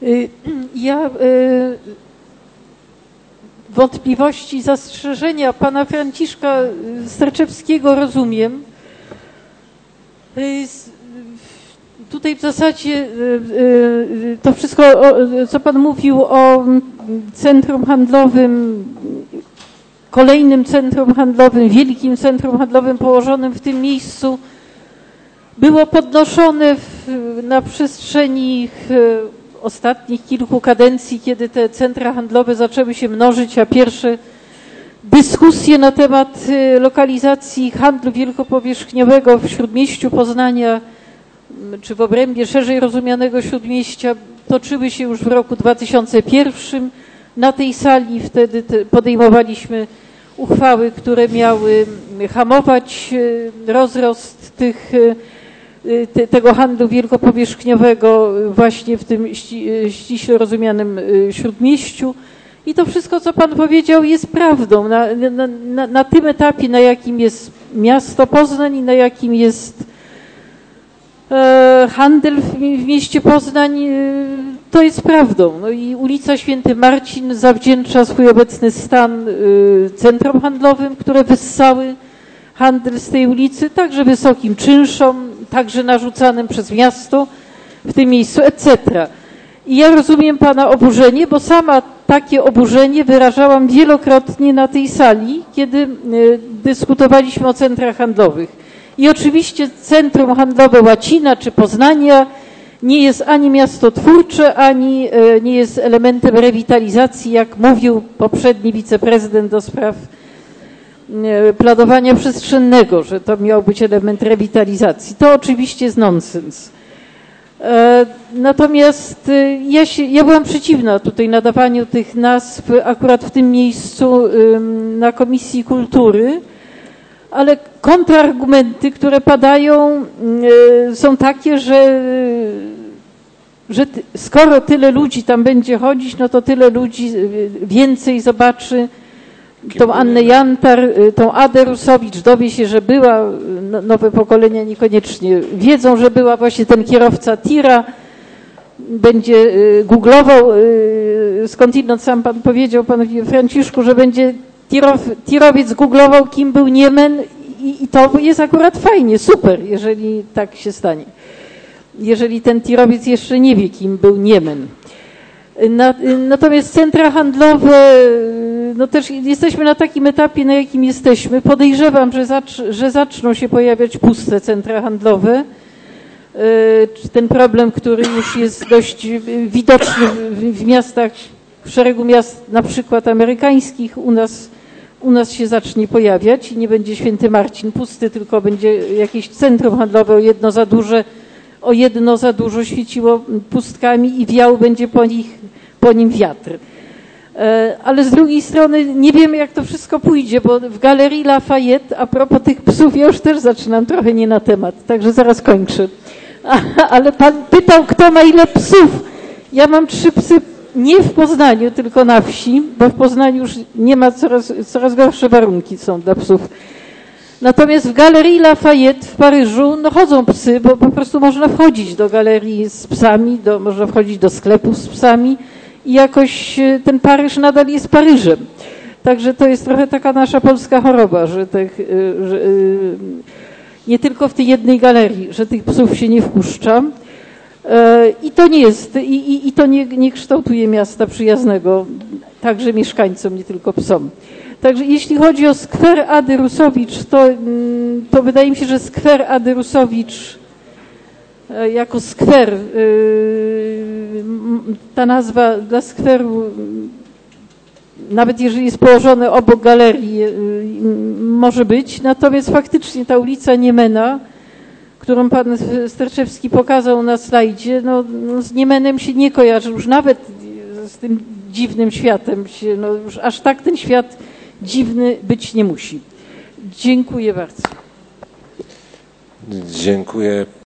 Ja wątpliwości, zastrzeżenia pana Franciszka Sterczewskiego rozumiem. Tutaj w zasadzie to wszystko, co pan mówił o centrum handlowym, kolejnym centrum handlowym, wielkim centrum handlowym położonym w tym miejscu, było podnoszone na przestrzeni ostatnich kilku kadencji, kiedy te centra handlowe zaczęły się mnożyć, a pierwsze dyskusje na temat lokalizacji handlu wielkopowierzchniowego w Śródmieściu Poznania, czy w obrębie szerzej rozumianego Śródmieścia, toczyły się już w roku 2001. Na tej sali wtedy podejmowaliśmy uchwały, które miały hamować rozrost tego handlu wielkopowierzchniowego właśnie w tym ściśle rozumianym Śródmieściu. I to wszystko, co pan powiedział, jest prawdą. Na tym etapie, na jakim jest miasto Poznań i na jakim jest handel w mieście Poznań, to jest prawdą. No i ulica Święty Marcin zawdzięcza swój obecny stan centrom handlowym, które wyssały handel z tej ulicy, także wysokim czynszom, także narzucanym przez miasto w tym miejscu, etc. I ja rozumiem pana oburzenie, bo sama takie oburzenie wyrażałam wielokrotnie na tej sali, kiedy dyskutowaliśmy o centrach handlowych. I oczywiście centrum handlowe Łacina czy Poznania nie jest ani miastotwórcze, ani nie jest elementem rewitalizacji, jak mówił poprzedni wiceprezydent do spraw planowania przestrzennego, że to miał być element rewitalizacji. To oczywiście jest nonsens. Natomiast ja byłam przeciwna tutaj nadawaniu tych nazw akurat w tym miejscu na Komisji Kultury, ale kontrargumenty, które padają, są takie, że skoro tyle ludzi tam będzie chodzić, no to tyle ludzi więcej zobaczy tą Annę Jantar, tą Adę Rusowicz, dowie się, że była, nowe pokolenia niekoniecznie wiedzą, że była właśnie ten kierowca tira, będzie googlował, skądinąd sam pan powiedział, panowie Franciszku, że będzie tirowiec googlował, kim był Niemen i to jest akurat fajnie, super, jeżeli tak się stanie. Jeżeli ten tirowiec jeszcze nie wie, kim był Niemen. Natomiast centra handlowe, no też jesteśmy na takim etapie, na jakim jesteśmy. Podejrzewam, że zaczną się pojawiać puste centra handlowe. Ten problem, który już jest dość widoczny w miastach, w szeregu miast na przykład amerykańskich, u nas się zacznie pojawiać i nie będzie Święty Marcin pusty, tylko będzie jakieś centrum handlowe o jedno za dużo świeciło pustkami i wiał będzie po nim wiatr. Ale z drugiej strony nie wiemy, jak to wszystko pójdzie, bo w Galerii Lafayette, a propos tych psów, ja już też zaczynam trochę nie na temat, także zaraz kończę. Ale pan pytał, kto ma ile psów. Ja mam 3 psy nie w Poznaniu, tylko na wsi, bo w Poznaniu już nie ma, coraz gorsze warunki są dla psów. Natomiast w Galerii Lafayette w Paryżu no chodzą psy, bo po prostu można wchodzić do galerii z psami, można wchodzić do sklepu z psami i jakoś ten Paryż nadal jest Paryżem. Także to jest trochę taka nasza polska choroba, że nie tylko w tej jednej galerii, że tych psów się nie wpuszcza. I to nie jest, i to nie kształtuje miasta przyjaznego także mieszkańcom, nie tylko psom. Także jeśli chodzi o skwer Ady Rusowicz, to wydaje mi się, że skwer Ady Rusowicz jako skwer, ta nazwa dla skweru, nawet jeżeli jest położone obok galerii, może być. Natomiast faktycznie ta ulica Niemena, którą pan Sterczewski pokazał na slajdzie, no z Niemenem się nie kojarzy, już nawet z tym dziwnym światem się, no już aż tak ten świat dziwny być nie musi. Dziękuję bardzo. Dziękuję.